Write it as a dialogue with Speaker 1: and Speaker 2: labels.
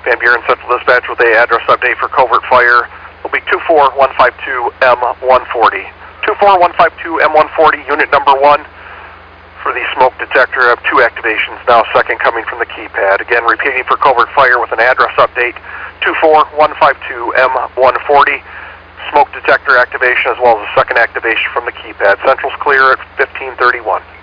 Speaker 1: Van Buren Central Dispatch with a address update for covert fire. Will be 24152M140. 24152M140, unit number 1 for the smoke detector. I have 2 activations now, second coming from the keypad. Again, repeating for covert fire with an address update, 24152M140. Smoke detector activation as well as a second activation from the keypad. Central's clear at 1531.